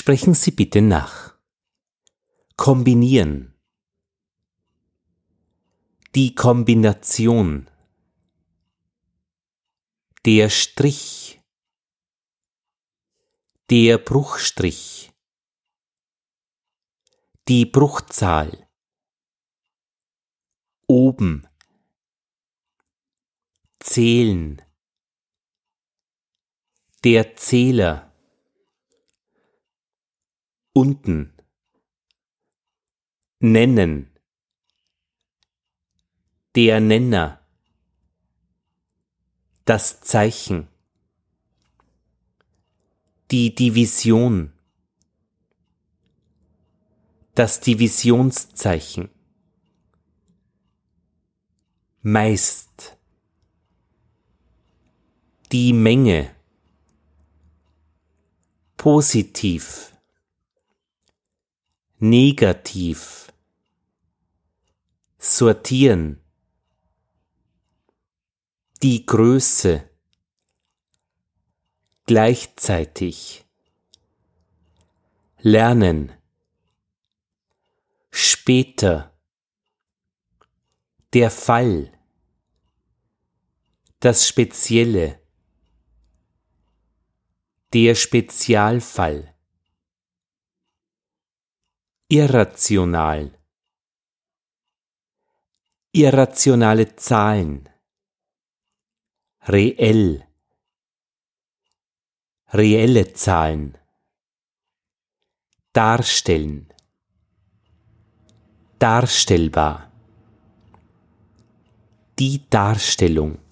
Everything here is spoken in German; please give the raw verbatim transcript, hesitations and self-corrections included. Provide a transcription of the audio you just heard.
Sprechen Sie bitte nach. Kombinieren. Die Kombination. Der Strich. Der Bruchstrich. Die Bruchzahl. Oben. Zählen. Der Zähler. Unten. Nennen. Der Nenner. Das Zeichen. Die Division. Das Divisionszeichen. Meist. Die Menge. Positiv. Negativ. Sortieren. Die Größe. Gleichzeitig. Lernen. Später. Der Fall. Das Spezielle. Der Spezialfall. Irrational. Irrationale Zahlen. Reell. Reelle Zahlen. Darstellen. Darstellbar. Die Darstellung.